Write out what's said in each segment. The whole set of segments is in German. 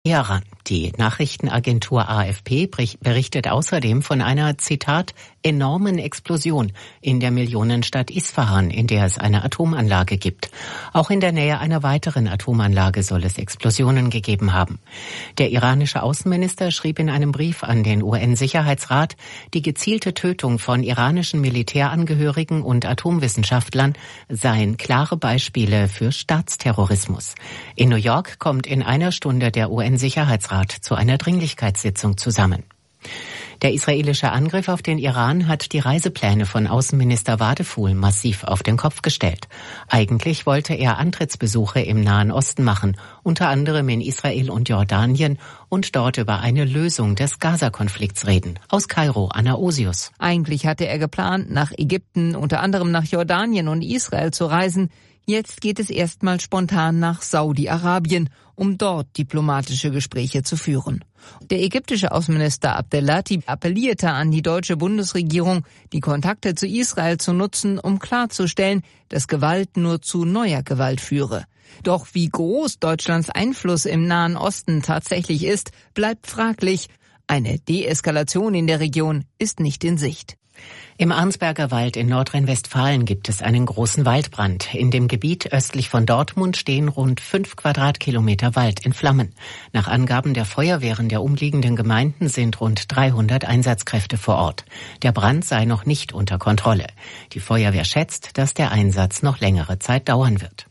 Teheran. Die Nachrichtenagentur AFP berichtet außerdem von einer, Zitat, enormen Explosion in der Millionenstadt Isfahan, in der es eine Atomanlage gibt. Auch in der Nähe einer weiteren Atomanlage soll es Explosionen gegeben haben. Der iranische Außenminister schrieb in einem Brief an den UN-Sicherheitsrat, die gezielte Tötung von iranischen Militärangehörigen und Atomwissenschaftlern seien klare Beispiele für Staatsterrorismus. In New York kommt in einer Stunde der UN-Sicherheitsrat zu einer Dringlichkeitssitzung zusammen. Der israelische Angriff auf den Iran hat die Reisepläne von Außenminister Wadephul massiv auf den Kopf gestellt. Eigentlich wollte er Antrittsbesuche im Nahen Osten machen, unter anderem in Israel und Jordanien, und dort über eine Lösung des Gaza-Konflikts reden. Aus Kairo, Anna Osius. Eigentlich hatte er geplant, nach Ägypten, unter anderem nach Jordanien und Israel zu reisen. Jetzt geht es erstmal spontan nach Saudi-Arabien, um dort diplomatische Gespräche zu führen. Der ägyptische Außenminister Abdelati appellierte an die deutsche Bundesregierung, die Kontakte zu Israel zu nutzen, um klarzustellen, dass Gewalt nur zu neuer Gewalt führe. Doch wie groß Deutschlands Einfluss im Nahen Osten tatsächlich ist, bleibt fraglich. Eine Deeskalation in der Region ist nicht in Sicht. Im Arnsberger Wald in Nordrhein-Westfalen gibt es einen großen Waldbrand. In dem Gebiet östlich von Dortmund stehen rund 5 Quadratkilometer Wald in Flammen. Nach Angaben der Feuerwehren der umliegenden Gemeinden sind rund 300 Einsatzkräfte vor Ort. Der Brand sei noch nicht unter Kontrolle. Die Feuerwehr schätzt, dass der Einsatz noch längere Zeit dauern wird.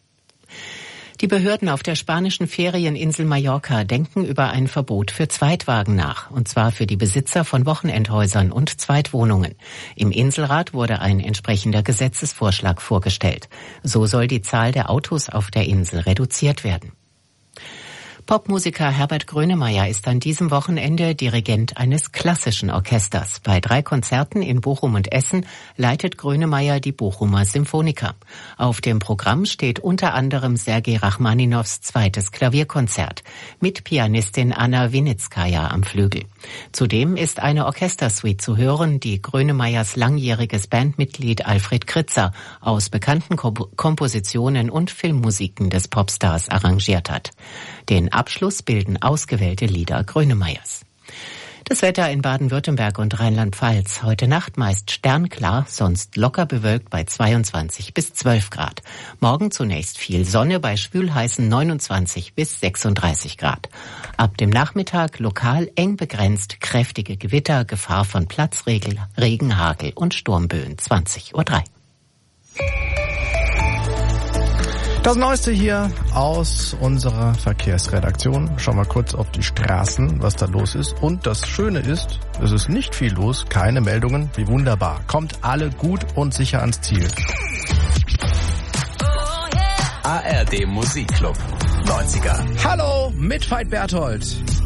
Die Behörden auf der spanischen Ferieninsel Mallorca denken über ein Verbot für Zweitwagen nach, und zwar für die Besitzer von Wochenendhäusern und Zweitwohnungen. Im Inselrat wurde ein entsprechender Gesetzesvorschlag vorgestellt. So soll die Zahl der Autos auf der Insel reduziert werden. Popmusiker Herbert Grönemeyer ist an diesem Wochenende Dirigent eines klassischen Orchesters. Bei 3 Konzerten in Bochum und Essen leitet Grönemeyer die Bochumer Symphoniker. Auf dem Programm steht unter anderem Sergei Rachmaninows 2. Klavierkonzert mit Pianistin Anna Winitskaja am Flügel. Zudem ist eine Orchestersuite zu hören, die Grönemeyers langjähriges Bandmitglied Alfred Kritzer aus bekannten Kompositionen und Filmmusiken des Popstars arrangiert hat. Den Abschluss bilden ausgewählte Lieder Grönemeyers. Das Wetter in Baden-Württemberg und Rheinland-Pfalz. Heute Nacht meist sternklar, sonst locker bewölkt bei 22 bis 12 Grad. Morgen zunächst viel Sonne bei schwülheißen 29 bis 36 Grad. Ab dem Nachmittag lokal eng begrenzt kräftige Gewitter, Gefahr von Platzregen, Hagel und Sturmböen 20:03 Uhr. Das Neueste hier aus unserer Verkehrsredaktion. Schauen wir kurz auf die Straßen, was da los ist. Und das Schöne ist, es ist nicht viel los, keine Meldungen. Wie wunderbar. Kommt alle gut und sicher ans Ziel. ARD Musikclub 90er. Hallo, mit Veit Berthold.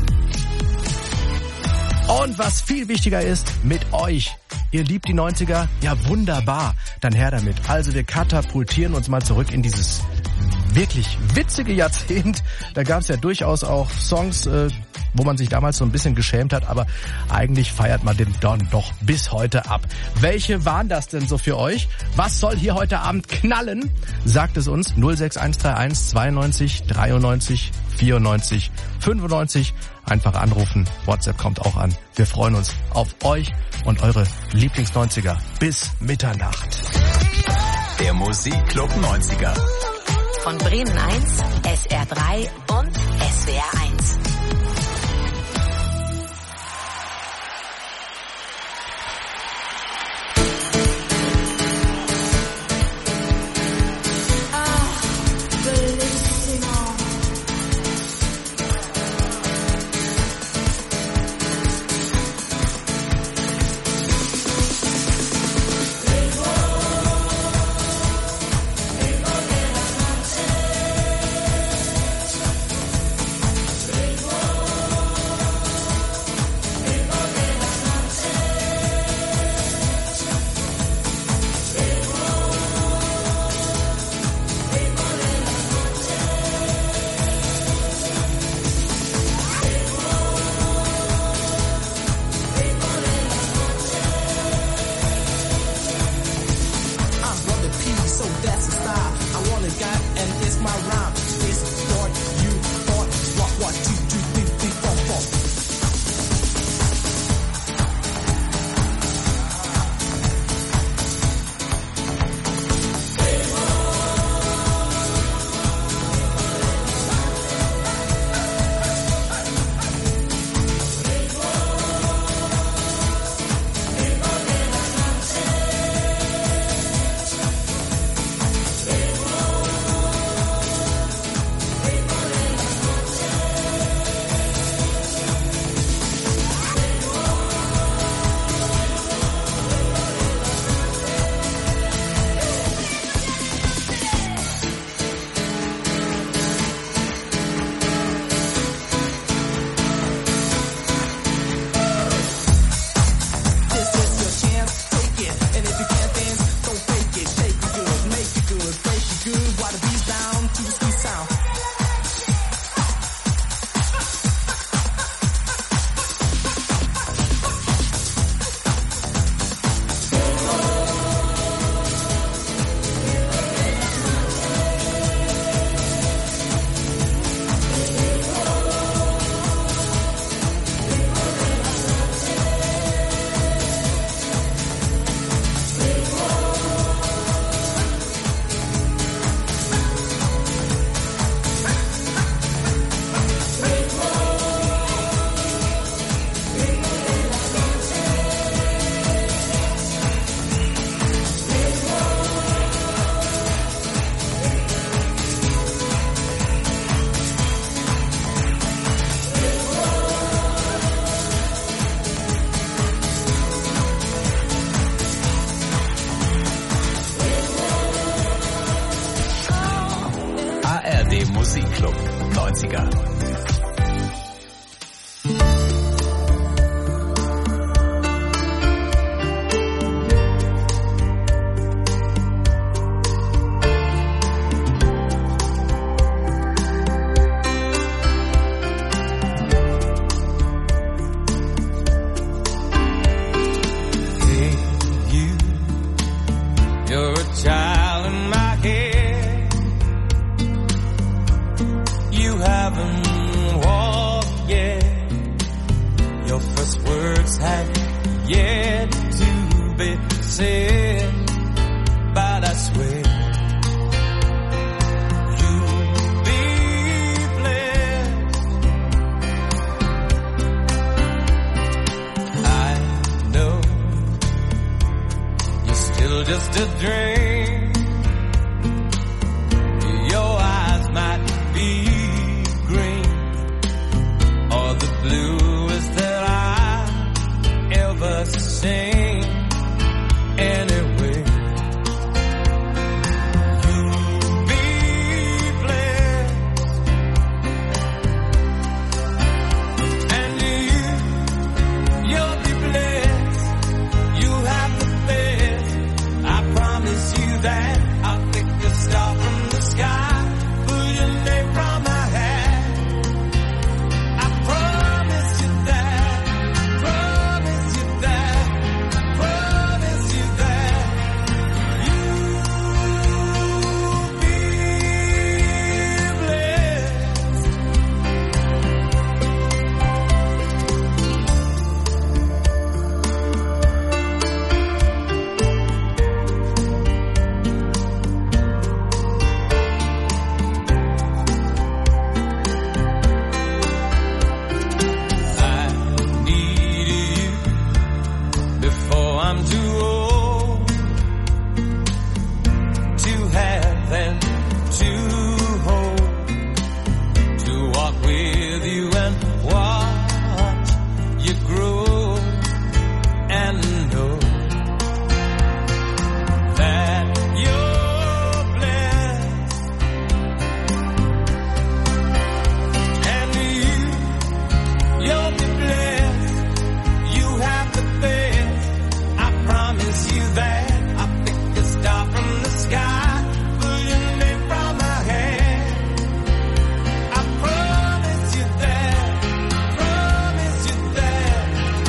Und was viel wichtiger ist, mit euch. Ihr liebt die 90er? Ja, wunderbar. Dann her damit. Also wir katapultieren uns mal zurück in dieses wirklich witzige Jahrzehnt. Da gab es ja durchaus auch Songs, wo man sich damals so ein bisschen geschämt hat, aber eigentlich feiert man den Don doch bis heute ab. Welche waren das denn so für euch? Was soll hier heute Abend knallen? Sagt es uns 06131 92 93 94 95. Einfach anrufen. WhatsApp kommt auch an. Wir freuen uns auf euch und eure Lieblings-90er bis Mitternacht. Der Musikclub 90er. Von Bremen 1, SR 3 und SWR 1. you're just a dream. Your eyes might be green or the bluest that I ever seen. Anyway, you'll be blessed, and you'll be blessed. You have the best. I promise you that. I'll pick a star from the sky, put your name from my hat. I promise you that. Promise you that. Promise you that. You'll be blessed. I need you before I'm too old to have and to hold, to walk with you and watch you grow and know that you're blessed, and you'll be blessed. You have the best. I promise you that. I'll pick a star from the sky, put your name from my hand. I promise you that. Promise you that.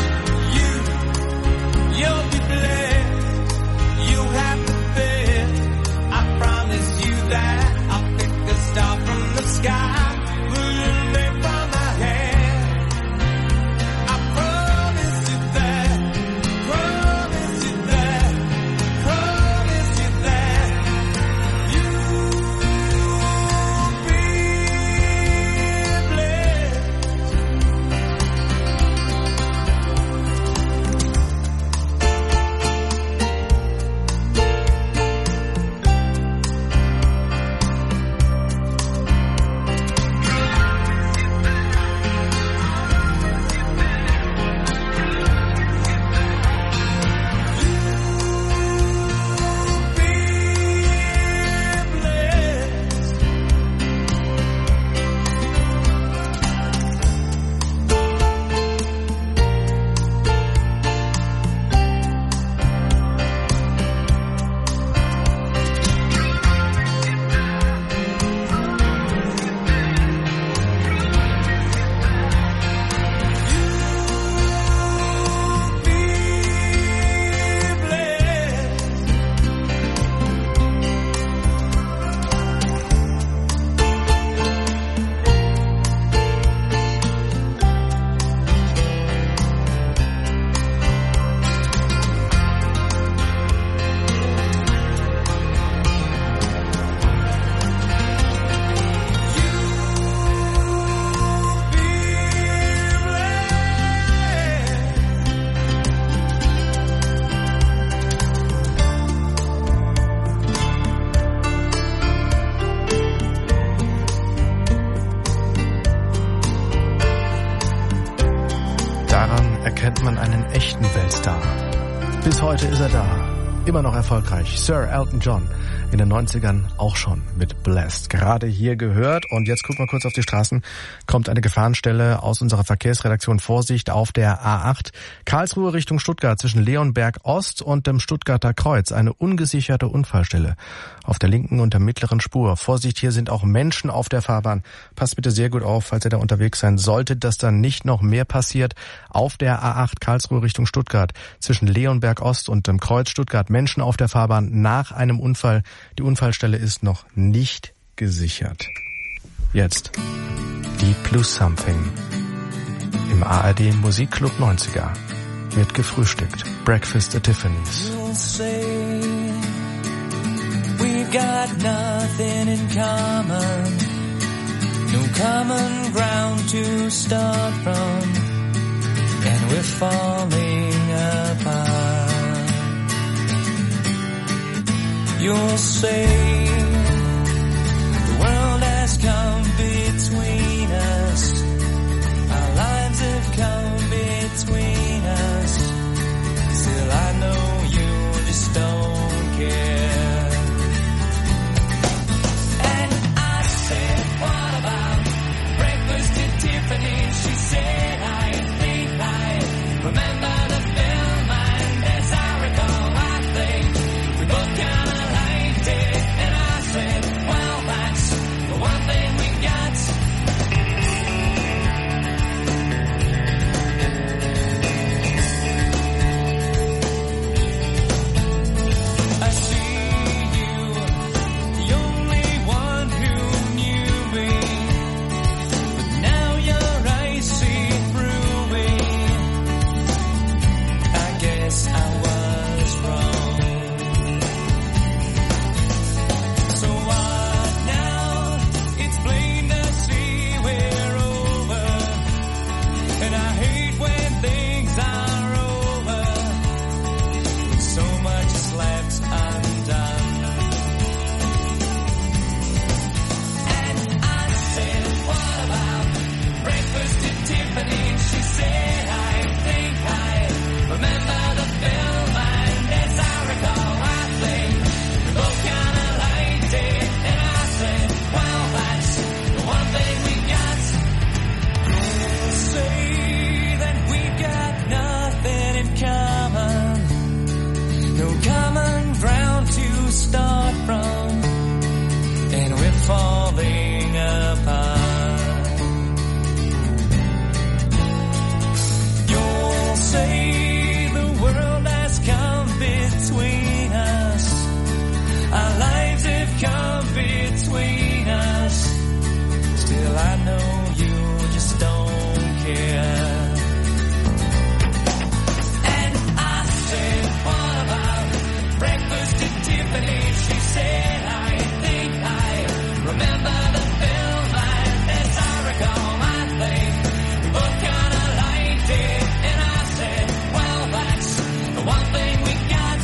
You'll be blessed. You have the best. I promise you that. I'll pick a star from the sky, put your name from my hand. I promise you that. Promise you that. Promise you that. You'll be blessed. Daran erkennt man einen echten Weltstar. Bis heute ist er da. Immer noch erfolgreich. Sir Elton John. In den 90ern auch schon mit Blessed. Gerade hier gehört. Und jetzt gucken wir kurz auf die Straßen. Kommt eine Gefahrenstelle aus unserer Verkehrsredaktion. Vorsicht auf der A8. Karlsruhe Richtung Stuttgart zwischen Leonberg Ost und dem Stuttgarter Kreuz. Eine ungesicherte Unfallstelle. Auf der linken und der mittleren Spur. Vorsicht, hier sind auch Menschen auf der Fahrbahn. Passt bitte sehr gut auf, falls ihr da unterwegs sein solltet, dass da nicht noch mehr passiert. Auf der A8 Karlsruhe Richtung Stuttgart zwischen Leonberg Ost und dem Kreuz Stuttgart. Menschen auf der Fahrbahn nach einem Unfall. Die Unfallstelle ist noch nicht gesichert. Jetzt Deep Blue Something im ARD Musikclub 90er wird gefrühstückt. Breakfast at Tiffany's. We've got nothing in common, no common ground to start from, and we're falling apart. You'll say the world has come between us. Our lives have come between us. Still I know you just don't care. And I said, what about breakfast at Tiffany's? She said, I think I remember the film, and as I recall, I think we both kinda liked it. And I said, well, that's the one thing we got. I see you, the only one who knew me, but now your eyes see through me. I guess I was wrong. So what now? It's plain to see we're over, and I hate when things are over, when so much is left undone. And I said, what about breakfast at Tiffany's? She said, I think I remember the film, and as I recall, I think we both kinda liked it. And I said, well, that's the one thing we got. You'll say that we got nothing in common, no common ground to start from, and we're falling apart. You'll say the world has come between us. Our lives have come between us. Still I know you just don't care. And I said, what about breakfast at Tiffany's? She said, I think I remember the film, and as I recall, I think we both kinda liked it. And I said, well, that's the one thing we got.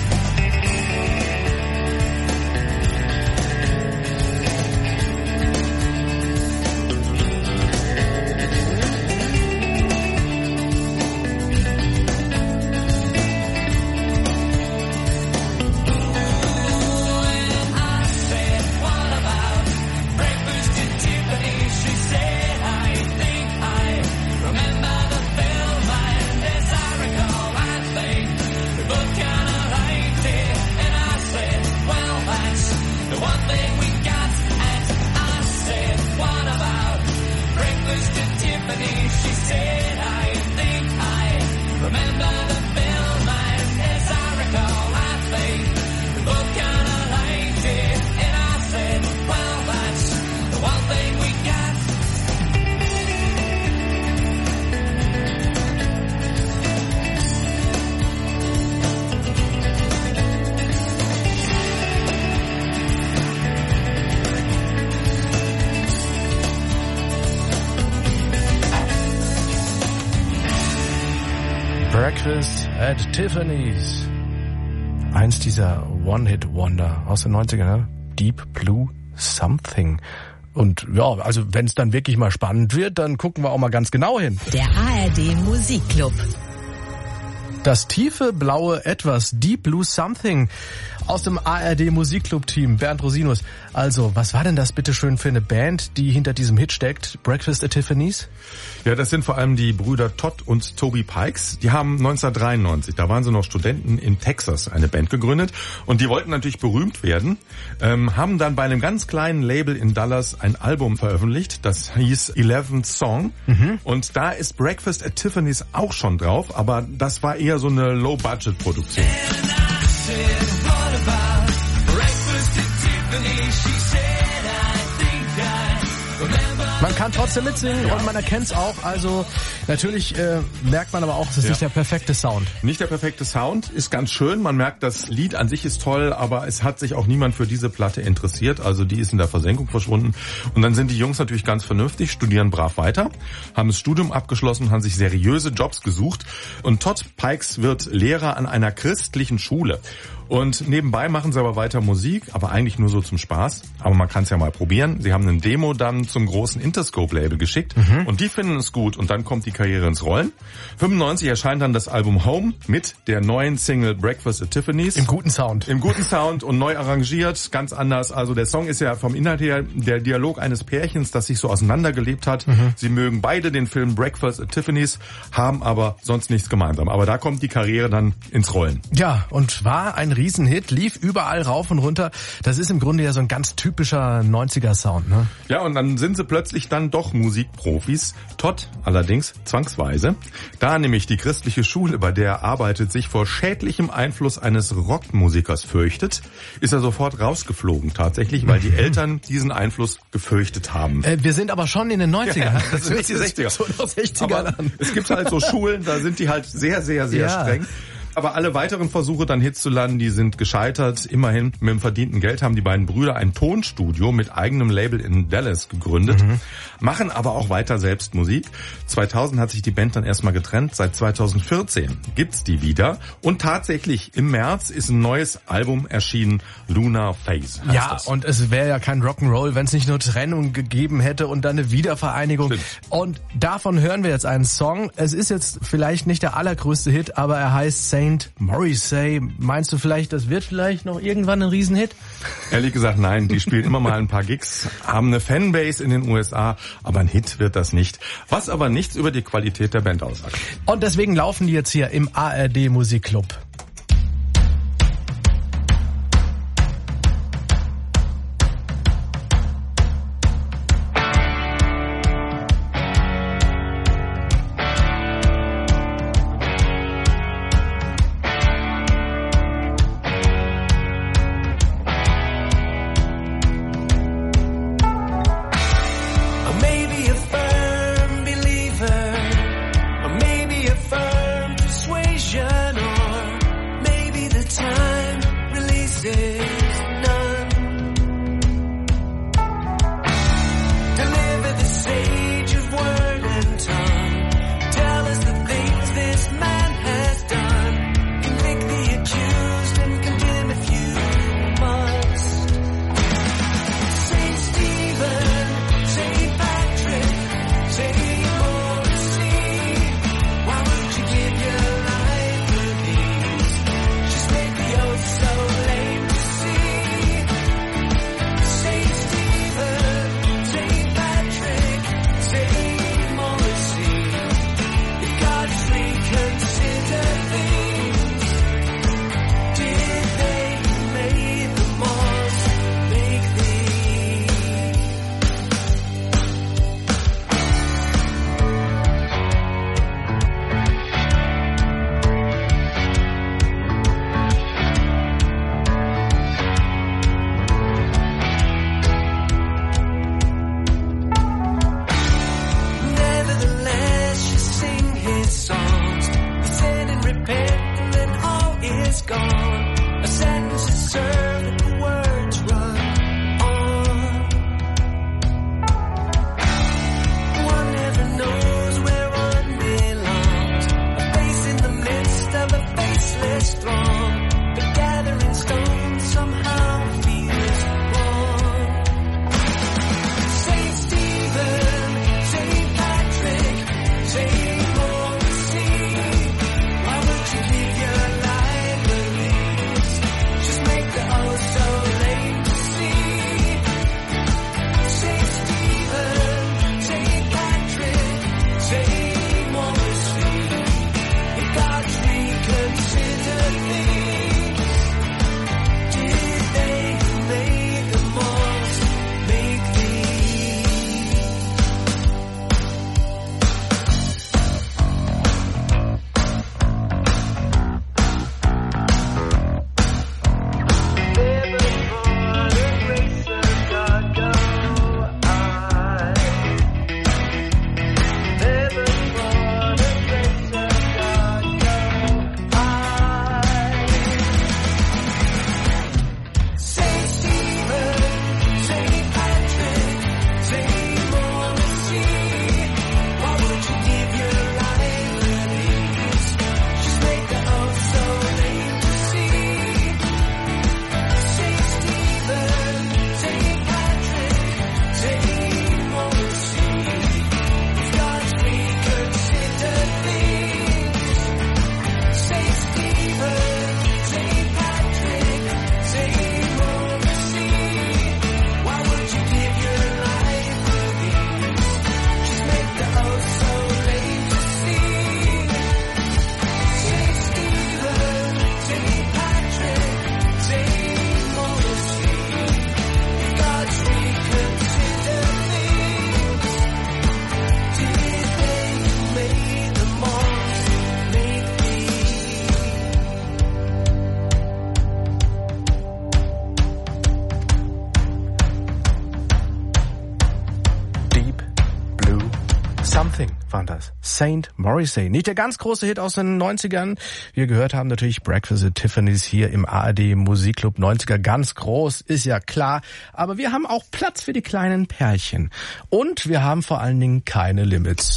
And I said, what about breakfast at Tiffany's? She said, I think I remember the film, and as I recall, I think we both kinda liked it. And I said, well, that's the one thing we got. And I said, what about breakfast at Tiffany's? She said, I think I remember the film, and as I recall, I think we both kinda liked it. And I said, well, that's the one thing we got. Breakfast at Tiffany's. Eins dieser One-Hit-Wonder aus den 90ern, ne? Deep Blue Something. Und ja, also wenn es dann wirklich mal spannend wird, dann gucken wir auch mal ganz genau hin. Der ARD Musikclub. Das tiefe blaue Etwas, Deep Blue Something aus dem ARD Musikclub-Team. Bernd Rosinus, also was war denn das bitteschön für eine Band, die hinter diesem Hit steckt, Breakfast at Tiffany's? Ja, das sind vor allem die Brüder Todd und Toby Pikes. Die haben 1993, da waren sie noch Studenten in Texas, eine Band gegründet. Und die wollten natürlich berühmt werden, haben dann bei einem ganz kleinen Label in Dallas ein Album veröffentlicht, das hieß 11th Song. Und da ist Breakfast at Tiffany's auch schon drauf, aber das war eher so eine Low-Budget-Produktion. Man kann trotzdem mitsingen und man erkennt es auch. Also natürlich merkt man aber auch, es ist nicht der perfekte Sound. Nicht der perfekte Sound, ist ganz schön. Man merkt, das Lied an sich ist toll, aber es hat sich auch niemand für diese Platte interessiert. Also die ist in der Versenkung verschwunden. Und dann sind die Jungs natürlich ganz vernünftig, studieren brav weiter, haben das Studium abgeschlossen, haben sich seriöse Jobs gesucht. Und Todd Pikes wird Lehrer an einer christlichen Schule. Und nebenbei machen sie aber weiter Musik, aber eigentlich nur so zum Spaß. Aber man kann es ja mal probieren. Sie haben eine Demo dann zum großen Interscope-Label geschickt und die finden es gut und dann kommt die Karriere ins Rollen. 95 erscheint dann das Album Home mit der neuen Single Breakfast at Tiffany's. Im guten Sound. Im guten Sound und neu arrangiert, ganz anders. Also der Song ist ja vom Inhalt her der Dialog eines Pärchens, das sich so auseinandergelebt hat. Sie mögen beide den Film Breakfast at Tiffany's, haben aber sonst nichts gemeinsam. Aber da kommt die Karriere dann ins Rollen. Ja, und war ein Riesenhit, lief überall rauf und runter. Das ist im Grunde ja so ein ganz typischer 90er-Sound, ne? Ja, und dann sind sie plötzlich dann doch Musikprofis. Todd allerdings zwangsweise. Da nämlich die christliche Schule, bei der er arbeitet, sich vor schädlichem Einfluss eines Rockmusikers fürchtet, ist er sofort rausgeflogen tatsächlich, weil die Eltern diesen Einfluss gefürchtet haben. Wir sind aber schon in den 90ern. Ja, das sind die 60er. So noch 60er an. Es gibt halt so Schulen, da sind die halt sehr, sehr, sehr streng. Aber alle weiteren Versuche, dann Hits zu landen, die sind gescheitert. Immerhin mit dem verdienten Geld haben die beiden Brüder ein Tonstudio mit eigenem Label in Dallas gegründet, machen aber auch weiter selbst Musik. 2000 hat sich die Band dann erstmal getrennt. Seit 2014 gibt's die wieder. Und tatsächlich im März ist ein neues Album erschienen, Lunar Phase. Ja, das. Und es wäre ja kein Rock'n'Roll, wenn es nicht nur Trennung gegeben hätte und dann eine Wiedervereinigung. Stimmt. Und davon hören wir jetzt einen Song. Es ist jetzt vielleicht nicht der allergrößte Hit, aber er heißt St. Morrissey. Meinst du vielleicht, das wird vielleicht noch irgendwann ein Riesenhit? Ehrlich gesagt, nein. Die spielen immer mal ein paar Gigs, haben eine Fanbase in den USA, aber ein Hit wird das nicht. Was aber nichts über die Qualität der Band aussagt. Und deswegen laufen die jetzt hier im ARD Musikclub. Persuasion or St. Morrissey. Nicht der ganz große Hit aus den 90ern. Wir gehört haben natürlich Breakfast at Tiffany's hier im ARD Musikclub 90er. Ganz groß, ist ja klar. Aber wir haben auch Platz für die kleinen Perlchen. Und wir haben vor allen Dingen keine Limits.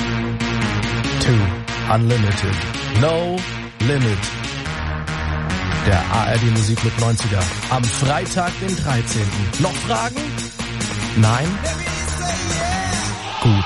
To Unlimited. No Limit. Der ARD Musikclub 90er. Am Freitag, den 13. Noch Fragen? Nein? Gut.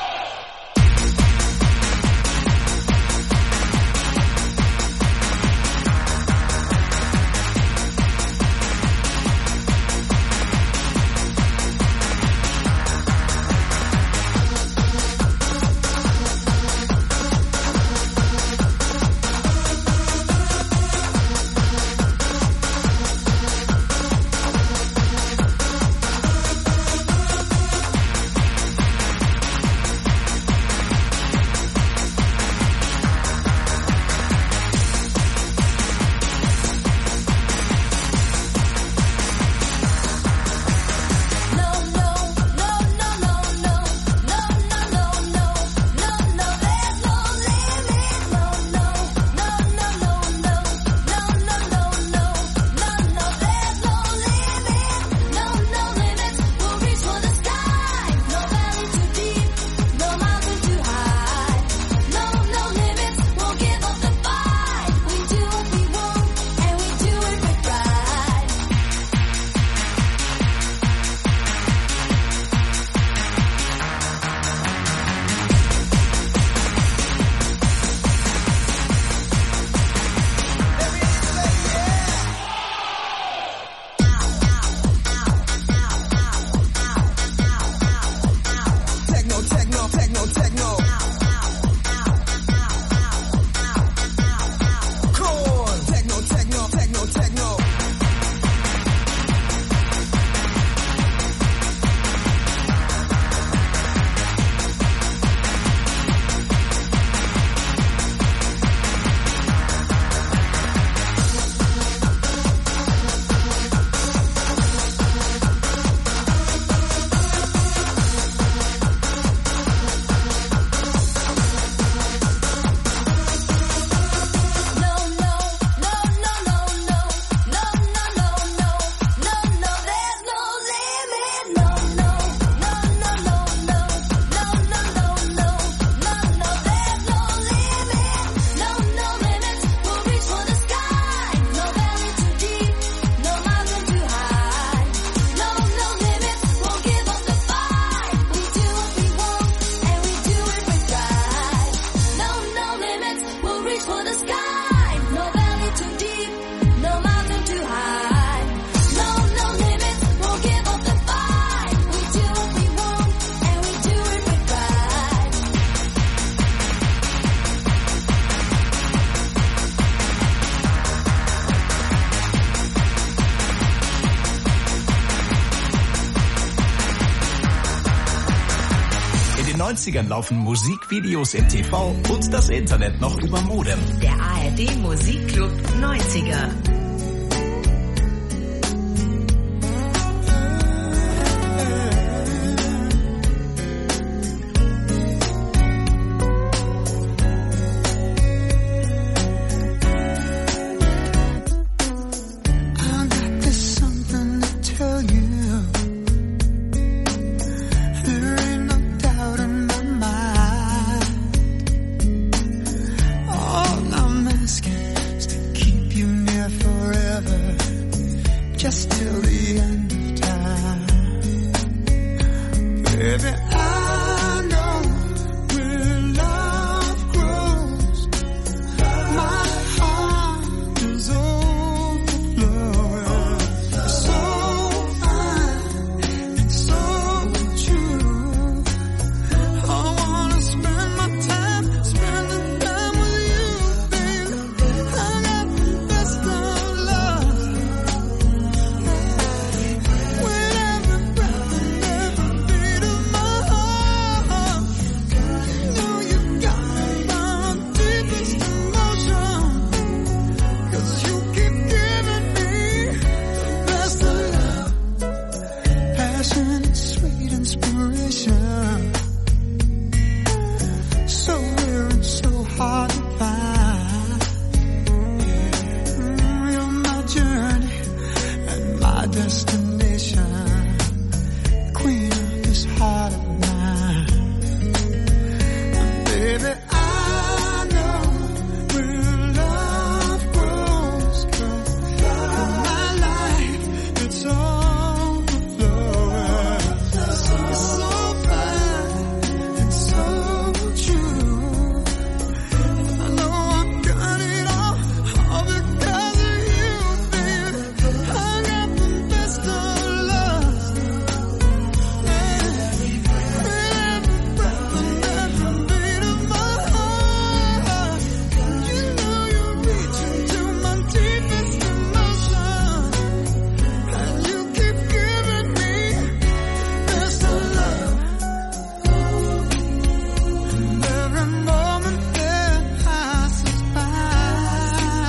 In den 90ern laufen Musikvideos im TV und das Internet noch über Modem. Der ARD Musikclub 90er. Keep you near for hard to find. You're my journey and my destination, queen of this heart of mine. And baby, I know where love grows, 'cause my life, it's overflowing. It's so fine and so true. I know I've got it all because of you, baby. I got the best of love. Every breath and every beat of my heart. You know you're reaching to my deepest emotion, and you keep giving me best of love. Every moment that passes by,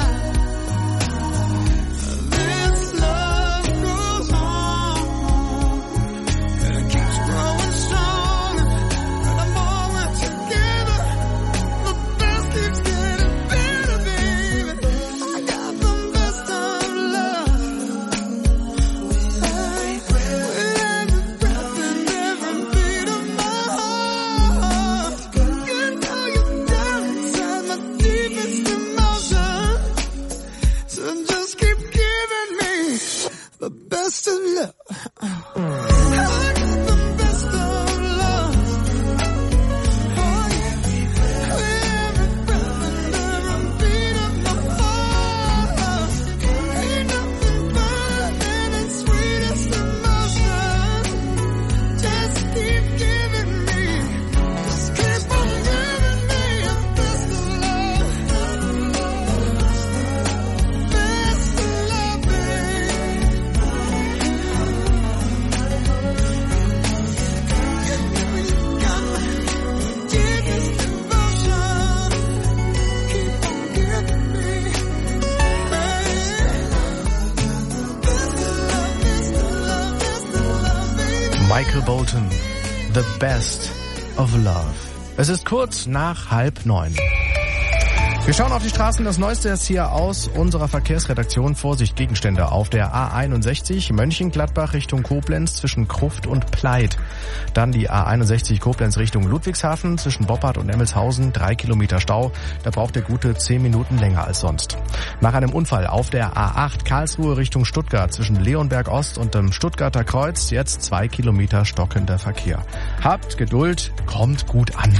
this love goes on, and it keeps growing stronger. And the more we're together, the best keeps getting better, baby. I got the best of love. With every breath and every beat of my heart, you know you're down inside my deepest emotion. So just keep giving me the best of love. I got the best of love. Oh yeah. With every breath and every beat of my heart, ain't nothing better than the sweetest emotion. Just keep giving me, just keep on giving me the best of love. Best of love, baby. You got my deepest devotion. Keep on giving me, best of love, best of love, best of love, baby. Michael Bolton, The Best of Love. Es ist kurz nach 8:30. Wir schauen auf die Straßen. Das Neueste ist hier aus unserer Verkehrsredaktion. Vorsicht, Gegenstände auf der A61 Mönchengladbach Richtung Koblenz zwischen Kruft und Pleit. Dann die A61 Koblenz Richtung Ludwigshafen zwischen Boppard und Emmelshausen. 3 Kilometer Stau. Da braucht der gute 10 Minuten länger als sonst. Nach einem Unfall auf der A8 Karlsruhe Richtung Stuttgart zwischen Leonberg Ost und dem Stuttgarter Kreuz. Jetzt 2 Kilometer stockender Verkehr. Habt Geduld, kommt gut an.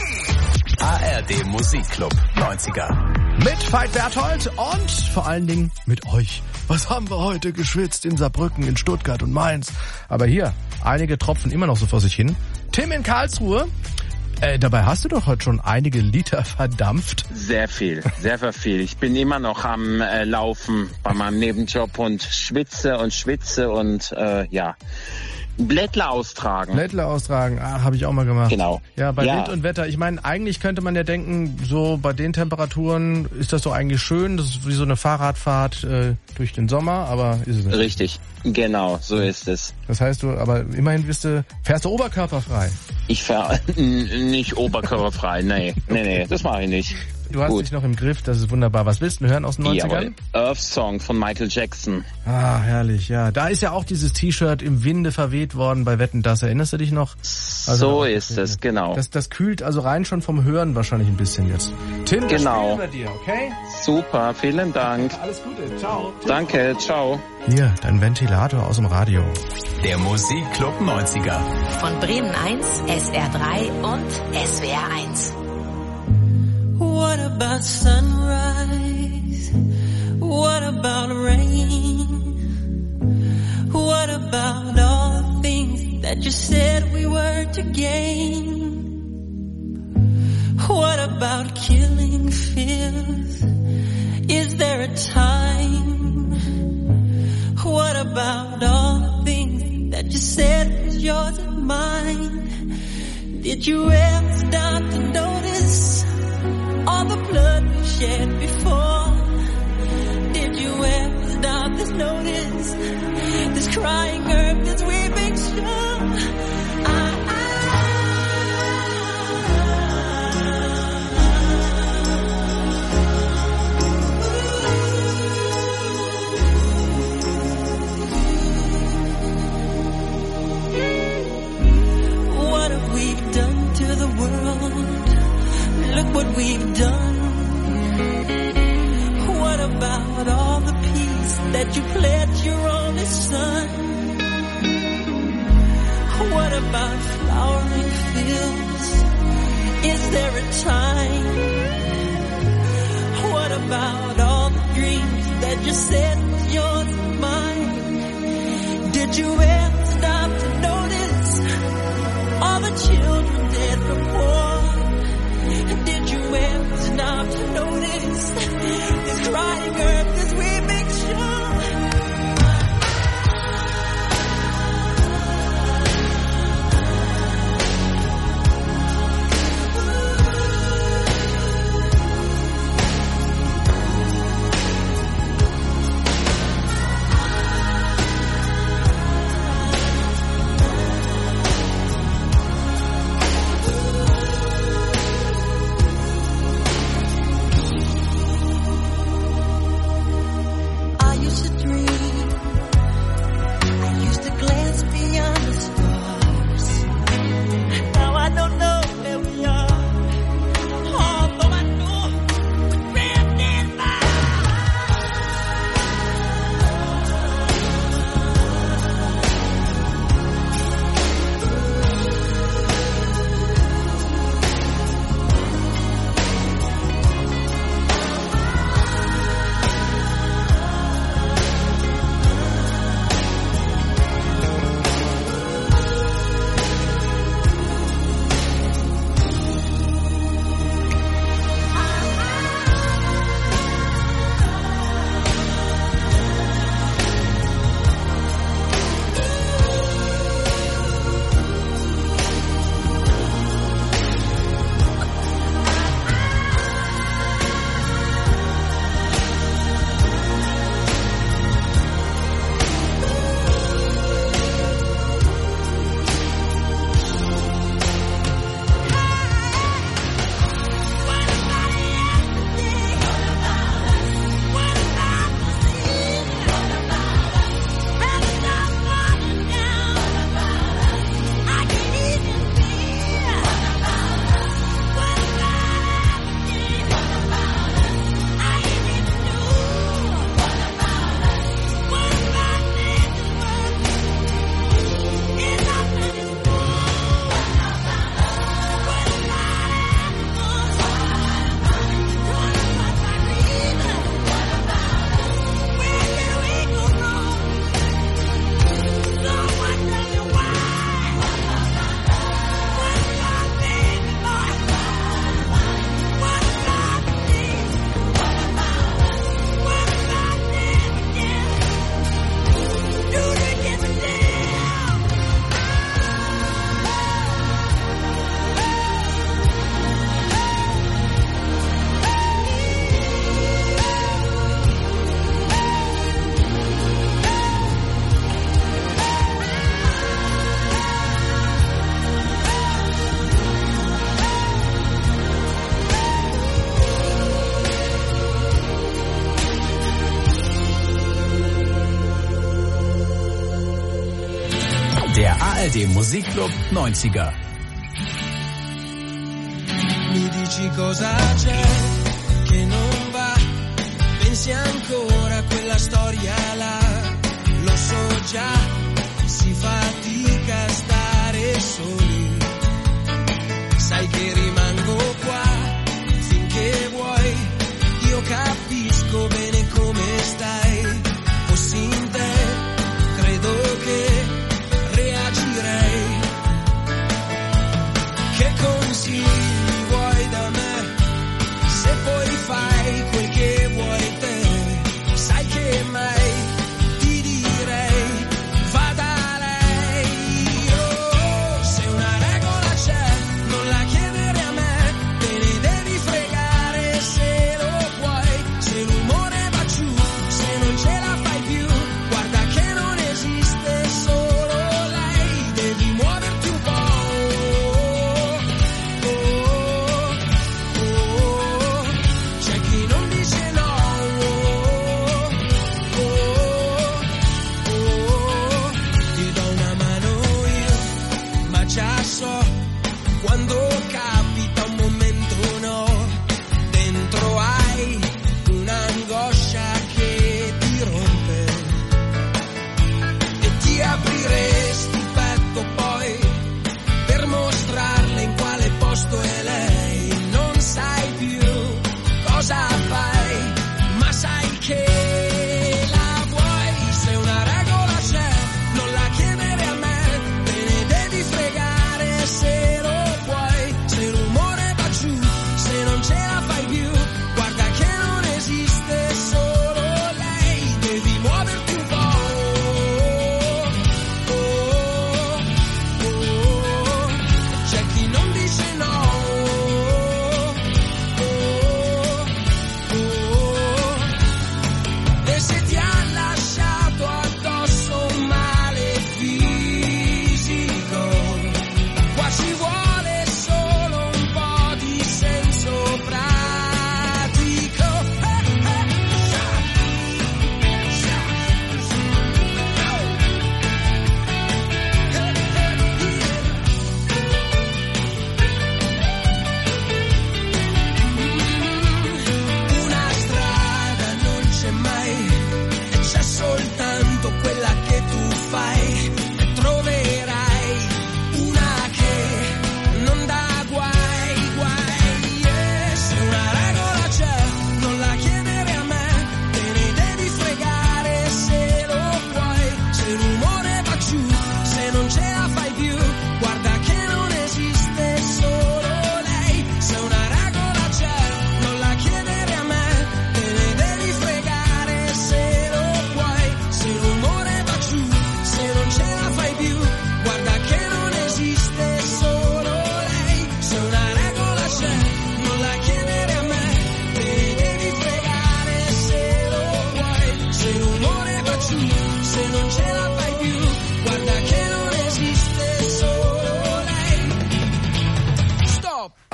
ARD Musikclub 90er. Mit Veit Berthold und vor allen Dingen mit euch. Was haben wir heute geschwitzt in Saarbrücken, in Stuttgart und Mainz. Aber hier, einige tropfen immer noch so vor sich hin. Tim in Karlsruhe. Dabei hast du doch heute schon einige Liter verdampft. Sehr viel, sehr viel. Ich bin immer noch am Laufen bei meinem Nebenjob und schwitze und ja. Blättler austragen. Habe ich auch mal gemacht. Genau. Ja, bei Wind und Wetter. Ich meine, eigentlich könnte man ja denken, so bei den Temperaturen ist das so eigentlich schön. Das ist wie so eine Fahrradfahrt durch den Sommer, aber ist es nicht. Richtig, genau, so ist es. Das heißt, aber immerhin fährst du oberkörperfrei. Ich fahre nicht oberkörperfrei, nee, das mache ich nicht. Du hast dich noch im Griff, das ist wunderbar. Was willst du hören aus den 90ern? Jawohl. Earth Song von Michael Jackson. Ah, herrlich, ja. Da ist ja auch dieses T-Shirt im Winde verweht worden bei Wetten, das. Erinnerst du dich noch? Also, so ist es, genau. Das kühlt also rein schon vom Hören wahrscheinlich ein bisschen jetzt. Tim, das genau. Spiel bei dir, okay? Super, vielen Dank. Alles Gute, ciao. Danke, ciao. Hier, dein Ventilator aus dem Radio. Der Musikclub 90er. Von Bremen 1, SR 3 und SWR 1. What about sunrise? What about rain? What about all the things that you said we were to gain? What about killing fears? Is there a time? What about all the things that you said was yours and mine? Did you ever stop to notice all the blood we shed before? Did you ever stop to notice this crying earth, this weeping shore? that you pledged your only son? What about flowering fields? Is there a time? What about all the dreams that you said was yours and mine? Did you ever stop to notice all the children dead from war? Did you ever stop to notice this crying earth as we make sure? ARD Musikclub 90er. Mi dici cosa c'è che non va? Pensi ancora a quella storia là? Lo so già, si fatica a stare soli. Sai che rimango qua finché vuoi. Io capisco bene come stai. Fossi in te, credo che reagirei. Che consigli vuoi da me? Se poi fai quel che vuoi te, sai che mai ti direi va da lei.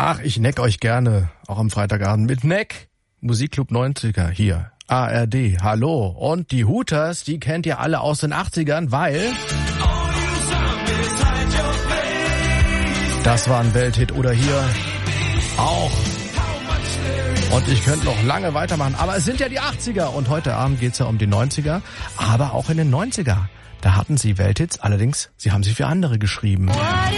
Ach, ich neck euch gerne, auch am Freitagabend mit Neck. Musikclub 90er hier, ARD, hallo. Und die Hooters, die kennt ihr alle aus den 80ern, weil... Das war ein Welthit oder hier auch. Und ich könnte noch lange weitermachen, aber es sind ja die 80er und heute Abend geht's ja um die 90er, aber auch in den 90er. Da hatten sie Welthits, allerdings, sie haben sie für andere geschrieben.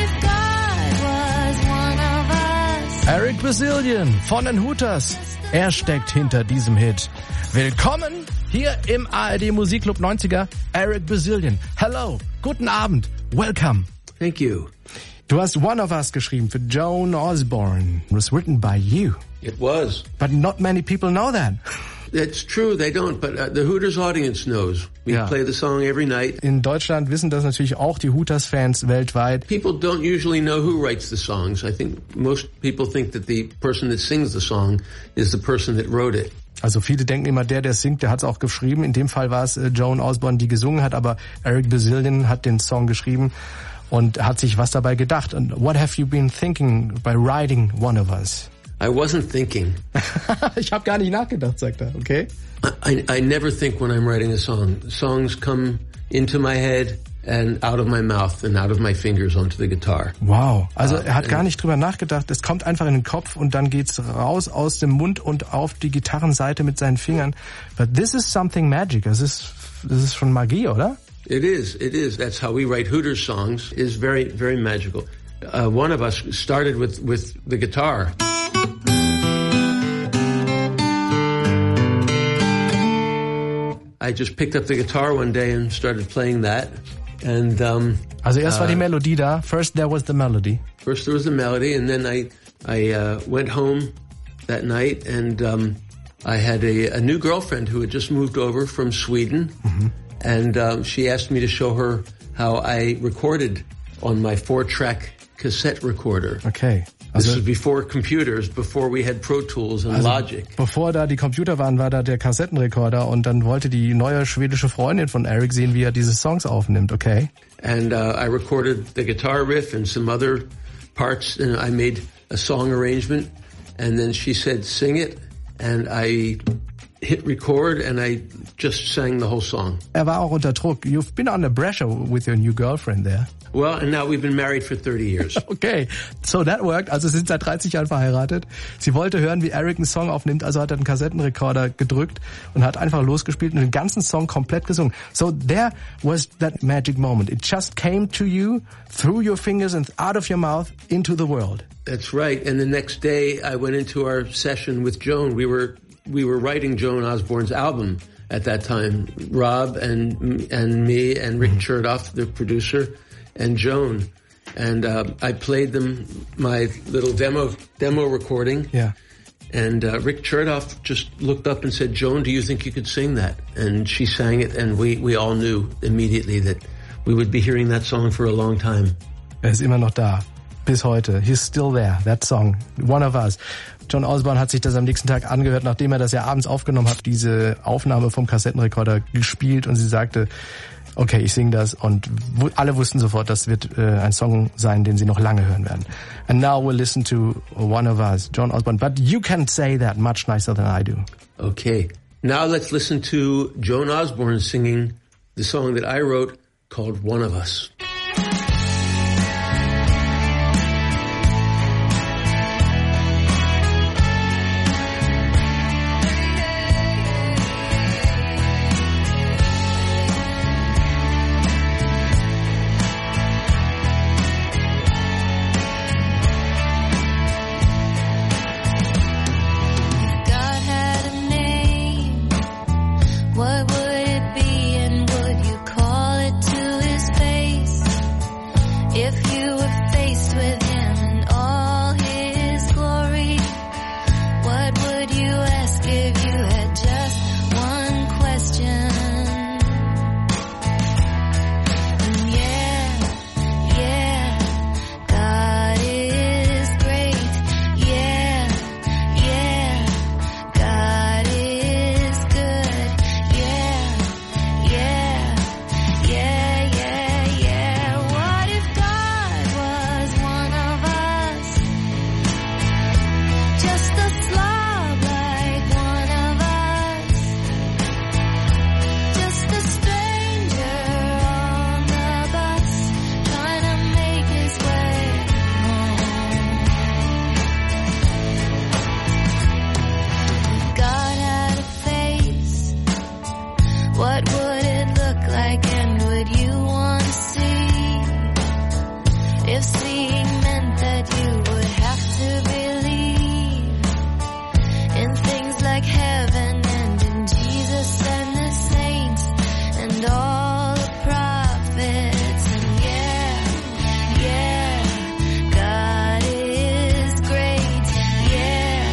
Eric Bazillion von den Hooters, er steckt hinter diesem Hit. Willkommen hier im ARD Musikclub 90er, Eric Bazillion. Hello, guten Abend, welcome. Thank you. Du hast One of Us geschrieben für Joan Osborne. It was written by you. It was. But not many people know that. It's true, they don't, but the Hooters audience knows. We play the song every night. In Deutschland wissen das natürlich auch die Hooters-Fans weltweit. People don't usually know who writes the songs. I think most people think that the person that sings the song is the person that wrote it. Also viele denken immer, der singt, der hat es auch geschrieben. In dem Fall war es Joan Osborne, die gesungen hat, aber Eric Bazillion hat den Song geschrieben und hat sich was dabei gedacht. And what have you been thinking by writing One of Us? I wasn't thinking. Ich habe gar nicht nachgedacht, sagt er, okay? I never think when I'm writing a song. Songs come into my head and out of my mouth and out of my fingers onto the guitar. Wow, also er hat gar nicht drüber nachgedacht. Es kommt einfach in den Kopf und dann geht's raus aus dem Mund und auf die Gitarrenseite mit seinen Fingern. But this is something magic. Das ist schon Magie, oder? It is. That's how we write Hooters songs. Is very, very magical. One of Us started with the guitar. I just picked up the guitar one day and started playing that. And also erst war die Melodie da. First there was the melody. First there was the melody, and then I went home that night, and I had a new girlfriend who had just moved over from Sweden, and she asked me to show her how I recorded on my 4-track cassette recorder. Okay. Also, this was before computers, before we had Pro Tools and Logic. Bevor da die Computer waren, war da der Kassettenrekorder und dann wollte die neue schwedische Freundin von Eric sehen, wie er diese Songs aufnimmt, okay? And I recorded the guitar riff and some other parts, and I made a song arrangement, and then she said, sing it, and I hit record and I just sang the whole song. Er war auch unter Druck. You've been under pressure with your new girlfriend there. Well, and now we've been married for 30 years. Okay, so that worked. Also sie sind seit 30 Jahren verheiratet. Sie wollte hören, wie Eric einen Song aufnimmt, also hat er einen Kassettenrekorder gedrückt und hat einfach losgespielt und den ganzen Song komplett gesungen. So there was that magic moment. It just came to you through your fingers and out of your mouth into the world. That's right. And the next day I went into our session with Joan. We were writing Joan Osborne's album at that time. Rob and me and Rick Chertoff, the producer, and Joan. And I played them my little demo recording. Yeah. And Rick Chertoff just looked up and said, Joan, do you think you could sing that? And she sang it, and we all knew immediately that we would be hearing that song for a long time. Er ist immer noch da. Bis heute. He's still there. That song. One of Us. Joan Osborne hat sich das am nächsten Tag angehört, nachdem er das ja abends aufgenommen hat, diese Aufnahme vom Kassettenrekorder gespielt, und sie sagte, okay, ich singe das, und alle wussten sofort, das wird ein Song sein, den sie noch lange hören werden. And now we'll listen to One of Us, Joan Osborne. But you can say that much nicer than I do. Okay. Now let's listen to Joan Osborne singing the song that I wrote called One of Us. What would it be, and would you call it to his face? like heaven and in Jesus and the saints and all the prophets. And yeah, God is great. Yeah,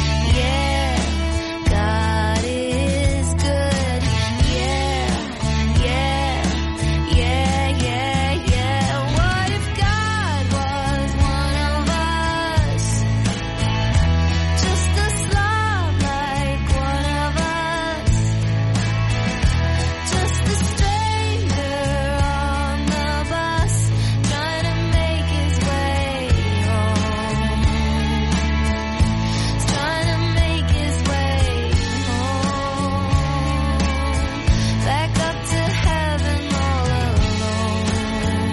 God is good. Yeah. What if God was one of us? Just a slob like one of us. Just a stranger on the bus trying to make his way home. He's trying to make his way home. Back up to heaven all alone.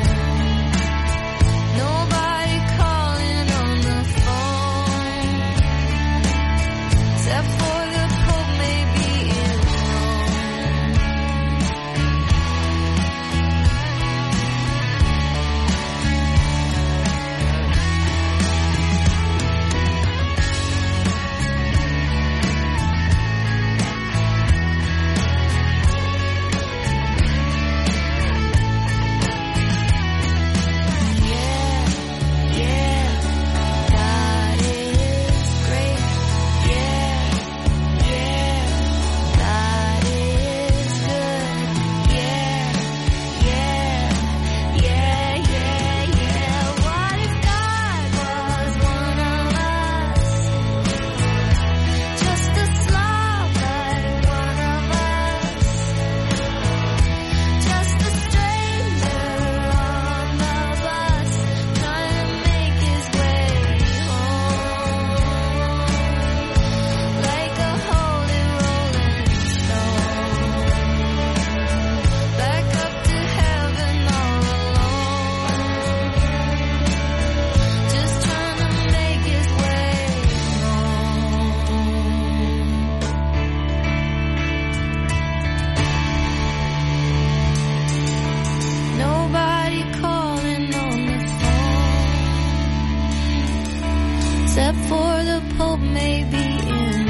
Nobody calling on the phone except for the Pope maybe in God is great. Yeah, God is good. Yeah. What if God was one of us? Just a slob like one of us. Just a stranger on the bus trying to make his way home. Like a holy rolling stone. Back up to heaven all alone. Just trying to make his way home. Nobody calling on the phone except for the Pope maybe in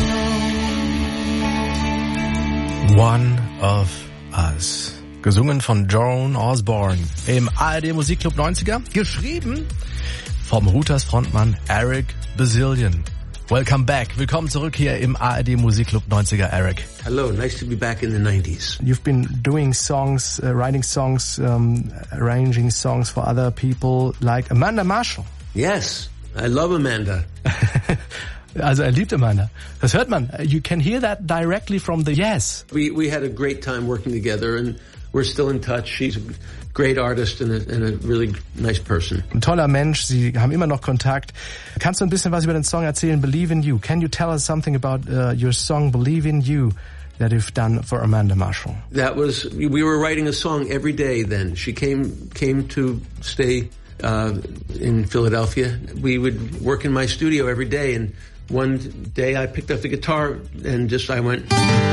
Rome. One of Us. Gesungen von Joan Osborne im ARD Musikclub 90er. Geschrieben vom Hooters Frontmann Eric Bazillion. Welcome back. Willkommen zurück hier im ARD Musikclub 90er, Eric. Hello, nice to be back in the 90s. You've been doing songs, writing songs, arranging songs for other people like Amanda Marshall. Yes, I love Amanda. Also liebt Amanda. Das hört man. You can hear that directly from the Yes. We had a great time working together and we're still in touch. She's a great artist and a really nice person. Ein toller Mensch. Sie haben immer noch Kontakt. Kannst du ein bisschen was über den Song erzählen? Believe in You. Can you tell us something about your song Believe in You that you've done for Amanda Marshall? We were writing a song every day then. She came to stay in Philadelphia. We would work in my studio every day, and one day I picked up the guitar and I went.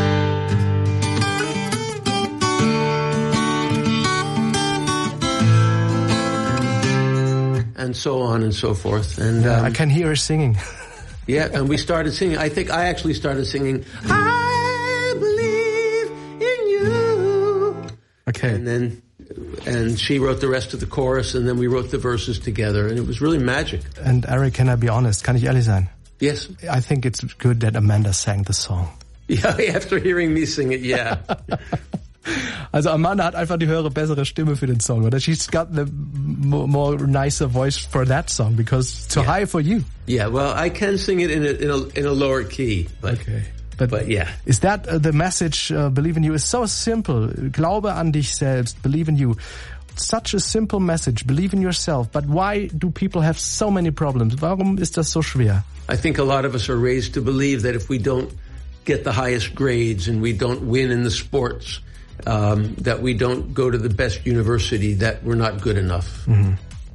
And so on and so forth. And I can hear her singing. Yeah, and we started singing. I think I actually started singing, I believe in you. Okay. And she wrote the rest of the chorus, and then we wrote the verses together, and it was really magic. And Eric, can I be honest? Kann ich ehrlich sein? Yes. I think it's good that Amanda sang the song. Yeah, after hearing me sing it, yeah. Also Amanda hat einfach die höhere, bessere Stimme für den Song, oder? She's got the more nicer voice for that song because it's too high for you. Yeah, well, I can sing it in a lower key, but okay. But yeah. Is that the message? Believe in You is so simple. Glaube an dich selbst. Believe in you. Such a simple message. Believe in yourself. But why do people have so many problems? Warum ist das so schwer? I think a lot of us are raised to believe that if we don't get the highest grades and we don't win in the sports, that we don't go to the best university, that we're not good enough. Mhm.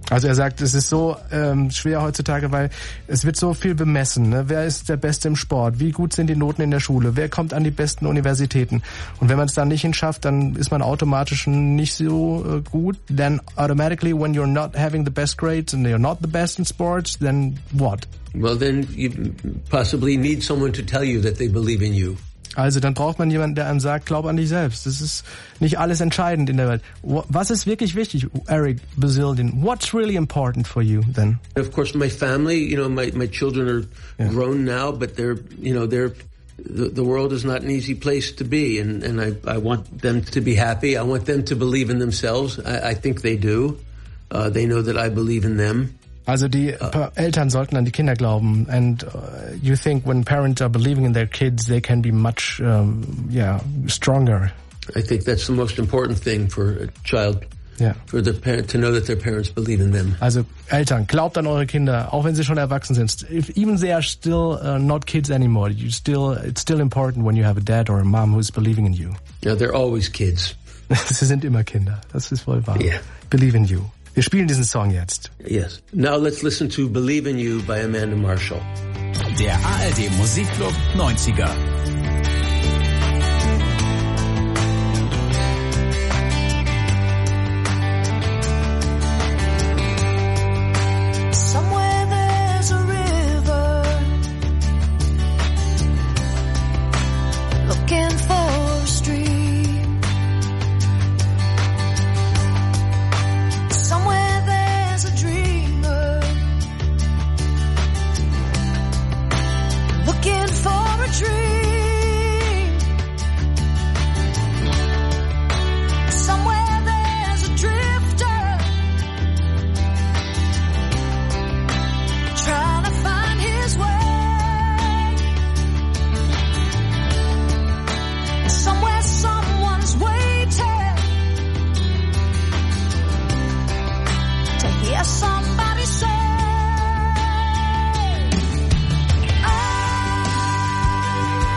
Also er sagt, es ist so schwer heutzutage, weil es wird so viel bemessen. Ne? Wer ist der Beste im Sport? Wie gut sind die Noten in der Schule? Wer kommt an die besten Universitäten? Und wenn man es da nicht hinschafft, dann ist man automatisch nicht so gut. Then automatically when you're not having the best grades and you're not the best in sports, then what? Well, then you possibly need someone to tell you that they believe in you. Also dann braucht man jemanden, der einem sagt, glaub an dich selbst. Das ist nicht alles entscheidend in der Welt. Was ist wirklich wichtig, Eric Bazildian? What's really important for you then? Of course, my family, my children are grown now, but the world is not an easy place to be, and I want them to be happy. I want them to believe in themselves. I think they do. They know that I believe in them. Also die Eltern sollten an die Kinder glauben. And you think when parents are believing in their kids, they can be much, stronger. I think that's the most important thing for a child. Yeah. For the parent to know that their parents believe in them. Also Eltern, glaubt an eure Kinder, auch wenn sie schon erwachsen sind. Even they are still not kids anymore, it's still important when you have a dad or a mom who's believing in you. Yeah, they're always kids. Sie sind immer Kinder, das ist wohl wahr. Yeah. Believe in you. Wir spielen diesen Song jetzt. Yes. Now let's listen to Believe in You by Amanda Marshall. Der ARD Musikclub 90er. Somewhere there's a river looking for a stream. Somewhere there's a dreamer looking for a dream. Somewhere there's a drifter trying to find his way. Somewhere someone's waiting to hear somebody say, I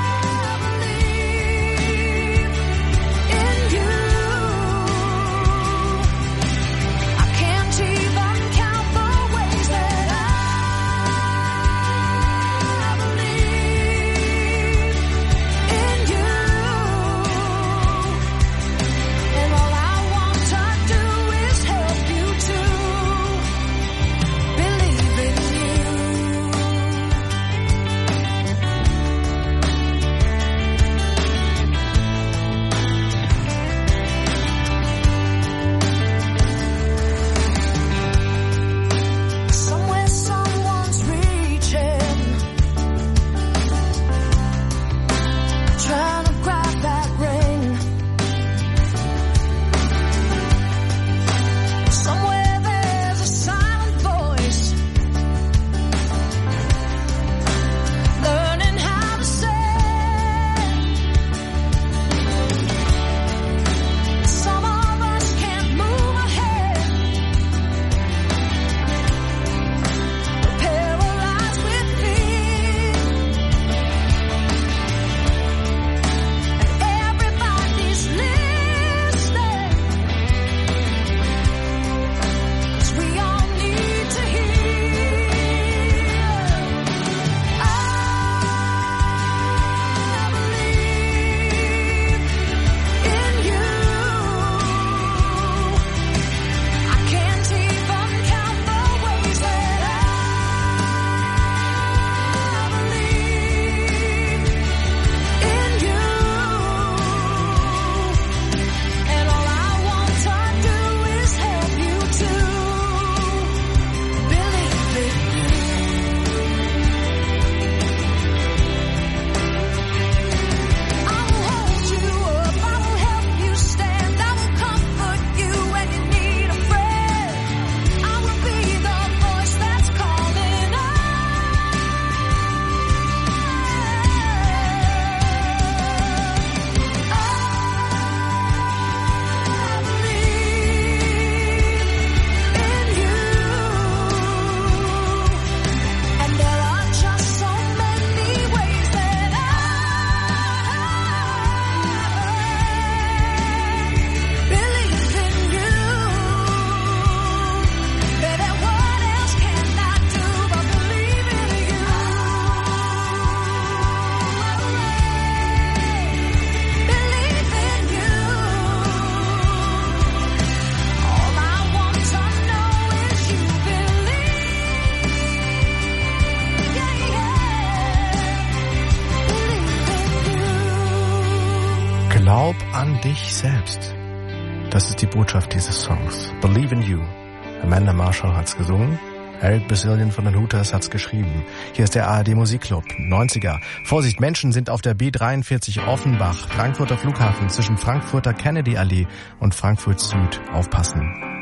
Glaub an dich selbst. Das ist die Botschaft dieses Songs. Believe in you. Amanda Marshall hat's gesungen. Eric Bazillion von den Hooters hat's geschrieben. Hier ist der ARD Musikclub, 90er. Vorsicht, Menschen sind auf der B43 Offenbach, Frankfurter Flughafen, zwischen Frankfurter Kennedy-Allee und Frankfurt Süd. Aufpassen.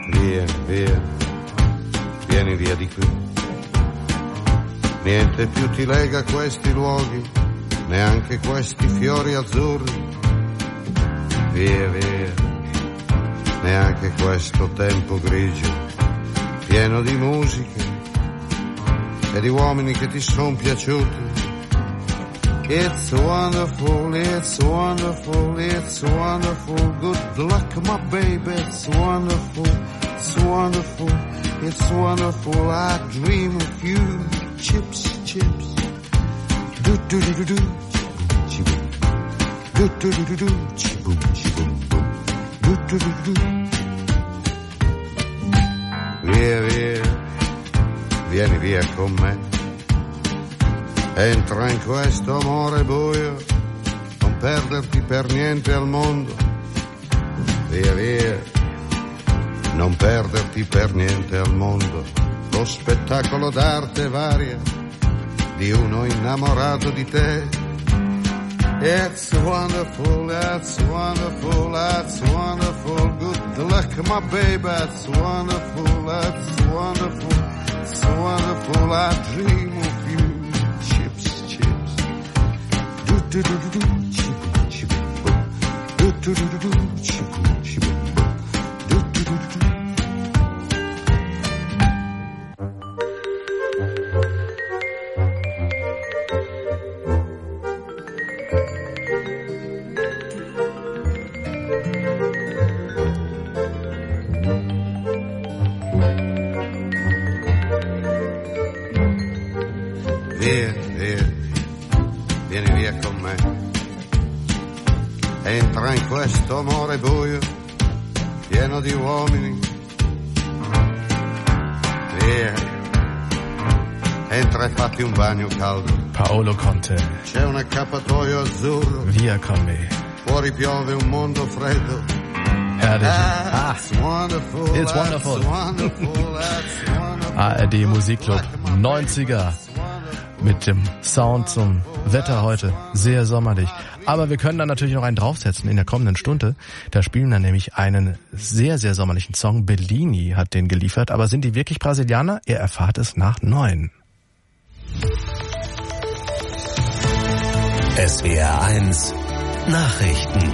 Vieni via di qui. Niente più ti lega questi luoghi, neanche questi fiori azzurri. Via, via, neanche questo tempo grigio, pieno di musiche e di uomini che ti son piaciuti. It's wonderful, it's wonderful, it's wonderful. Good luck, my baby, it's wonderful, it's wonderful, it's wonderful. I dream of you. Chips, chips. Do do do do do. Chiboom. Do do do do do. Chiboom, chiboom, boom. Do do do do. Via, via. Vieni via con me. Entra in questo amore buio, non perderti per niente al mondo. Via, via. Non perderti per niente al mondo. Lo spettacolo d'arte varia di uno innamorato di te. It's wonderful, it's wonderful, it's wonderful. Good luck, my baby, it's wonderful, it's wonderful, it's wonderful. I dream of you. Chips, chips. Do do do do do. Chip, chip, boom. Do do do do do. Chip, chip, boom. Do do do do do. Via, via, vieni via con me. Entra in questo amore buio, pieno di uomini. Via, entra e fatti un bagno caldo. Paolo Conte. C'è un accappatoio azzurro. Via con me. Fuori piove un mondo freddo. Herrlich. It's wonderful. It's wonderful. It's wonderful. It's wonderful. ARD Musikclub 90er. Mit dem Sound zum Wetter heute. Sehr sommerlich. Aber wir können dann natürlich noch einen draufsetzen in der kommenden Stunde. Da spielen dann nämlich einen sehr, sehr sommerlichen Song. Bellini hat den geliefert. Aber sind die wirklich Brasilianer? Ihr erfahrt es nach 9. SWR 1 Nachrichten.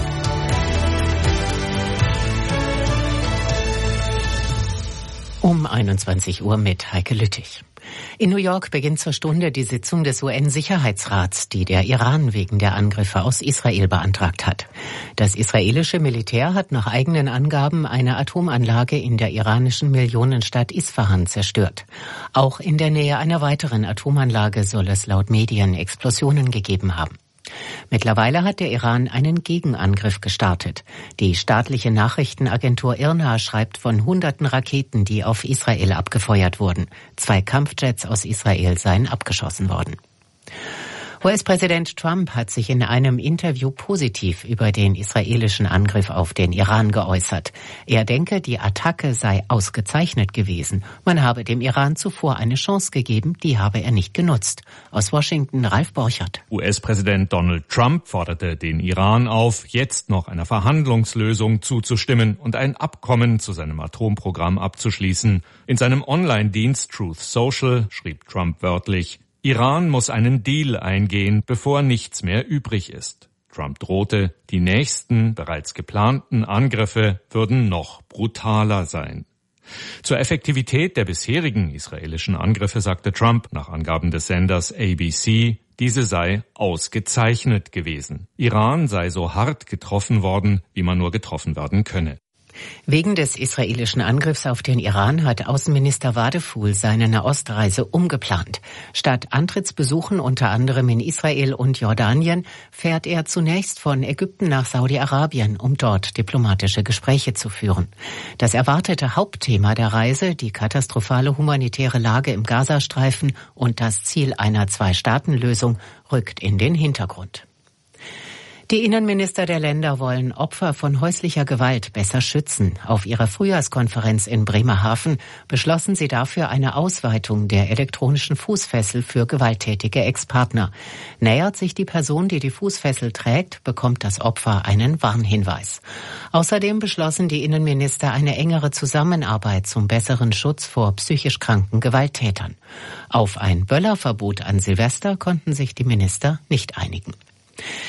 Um 21 Uhr mit Heike Lüttich. In New York beginnt zur Stunde die Sitzung des UN-Sicherheitsrats, die der Iran wegen der Angriffe aus Israel beantragt hat. Das israelische Militär hat nach eigenen Angaben eine Atomanlage in der iranischen Millionenstadt Isfahan zerstört. Auch in der Nähe einer weiteren Atomanlage soll es laut Medien Explosionen gegeben haben. Mittlerweile hat der Iran einen Gegenangriff gestartet. Die staatliche Nachrichtenagentur IRNA schreibt von hunderten Raketen, die auf Israel abgefeuert wurden. 2 Kampfjets aus Israel seien abgeschossen worden. US-Präsident Trump hat sich in einem Interview positiv über den israelischen Angriff auf den Iran geäußert. Er denke, die Attacke sei ausgezeichnet gewesen. Man habe dem Iran zuvor eine Chance gegeben, die habe er nicht genutzt. Aus Washington Ralf Borchert. US-Präsident Donald Trump forderte den Iran auf, jetzt noch einer Verhandlungslösung zuzustimmen und ein Abkommen zu seinem Atomprogramm abzuschließen. In seinem Online-Dienst Truth Social schrieb Trump wörtlich: Iran muss einen Deal eingehen, bevor nichts mehr übrig ist. Trump drohte, die nächsten, bereits geplanten Angriffe würden noch brutaler sein. Zur Effektivität der bisherigen israelischen Angriffe sagte Trump nach Angaben des Senders ABC, diese sei ausgezeichnet gewesen. Iran sei so hart getroffen worden, wie man nur getroffen werden könne. Wegen des israelischen Angriffs auf den Iran hat Außenminister Wadephul seine Nahostreise umgeplant. Statt Antrittsbesuchen unter anderem in Israel und Jordanien fährt er zunächst von Ägypten nach Saudi-Arabien, um dort diplomatische Gespräche zu führen. Das erwartete Hauptthema der Reise, die katastrophale humanitäre Lage im Gazastreifen und das Ziel einer 2-Staaten-Lösung, rückt in den Hintergrund. Die Innenminister der Länder wollen Opfer von häuslicher Gewalt besser schützen. Auf ihrer Frühjahrskonferenz in Bremerhaven beschlossen sie dafür eine Ausweitung der elektronischen Fußfessel für gewalttätige Ex-Partner. Nähert sich die Person, die die Fußfessel trägt, bekommt das Opfer einen Warnhinweis. Außerdem beschlossen die Innenminister eine engere Zusammenarbeit zum besseren Schutz vor psychisch kranken Gewalttätern. Auf ein Böllerverbot an Silvester konnten sich die Minister nicht einigen.